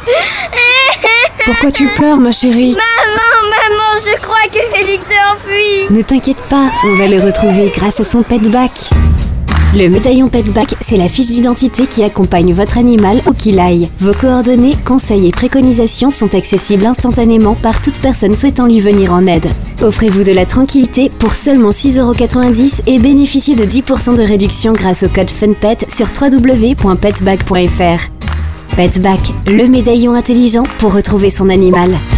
Pourquoi tu pleures, ma chérie? Maman, je crois que Félix s'est enfui. Ne t'inquiète pas, on va le retrouver grâce à son pet-back. Le médaillon pet-back, c'est la fiche d'identité qui accompagne votre animal où qu'il aille. Vos coordonnées, conseils et préconisations sont accessibles instantanément par toute personne souhaitant lui venir en aide. Offrez-vous de la tranquillité pour seulement 6,90 € et bénéficiez de 10% de réduction grâce au code FUNPET sur www.petback.fr. Petback, le médaillon intelligent pour retrouver son animal.